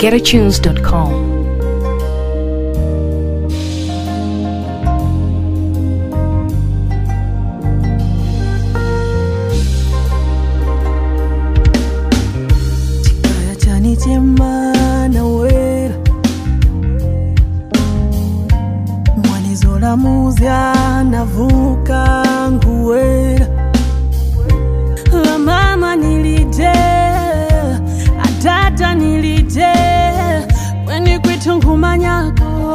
www.getatunes.com. Mwanizola muzya navuka nguwera mama nilije atata nilije weni kwitungumanyako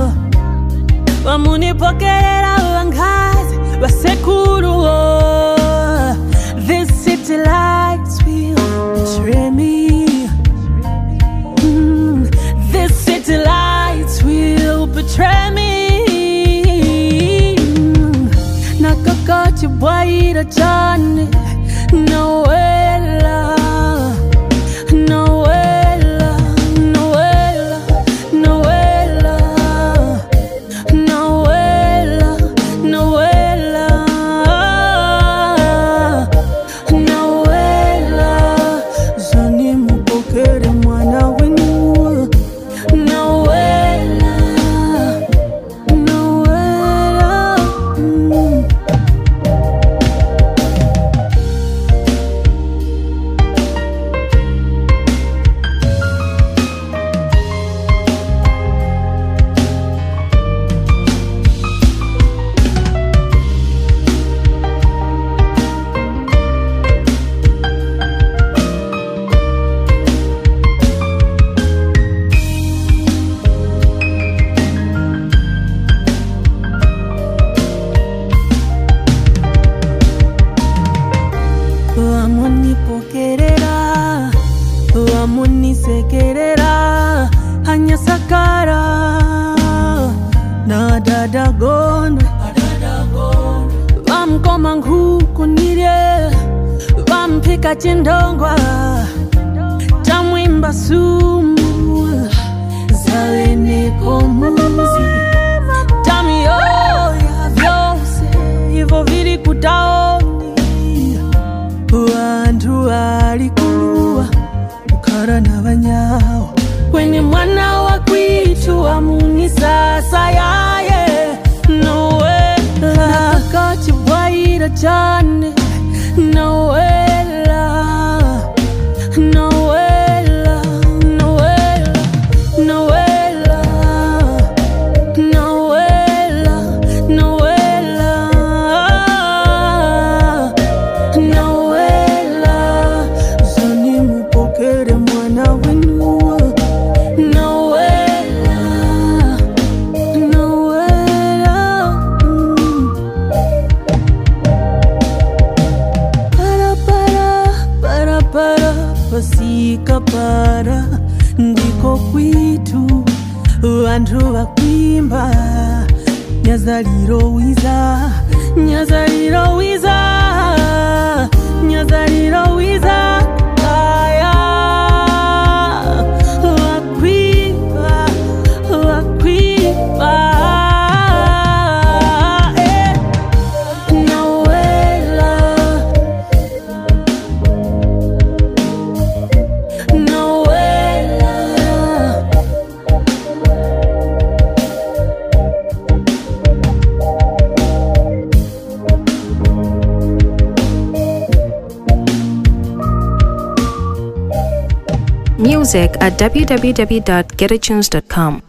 wamunipokerera wangazi wasekuruo. This city lights will betray me. This city lights will betray me. Nakakati bwaira chane Noela, Noela, Noela, Noela, Noela, Noela, Noela, zani mupokere mwana wenu. Noela, Noela, wamunipokerera wamunisekerera anyasakara na dadagondo wamkoma nkuku nirye wampika chindongwa tamwimba sumu zaweneko muzi tamioya vyose ivo viri kutaoni wantu walikuwa ukara na banyawo kweni mwana wa kwitu wa muni sasa yaye Noela nakakati bwaira chane Noela, Noela, Noela, Noela, Noela, Noela, Noela, zani mupokere mwana wenu. Noela, Noela, para pasika para ndiko kwitu vantu vakwimba nyazaliro wiza nyazaliro wiza nyazaliro wiza aya wakwimba wakwimba. Music at www.getatunes.com.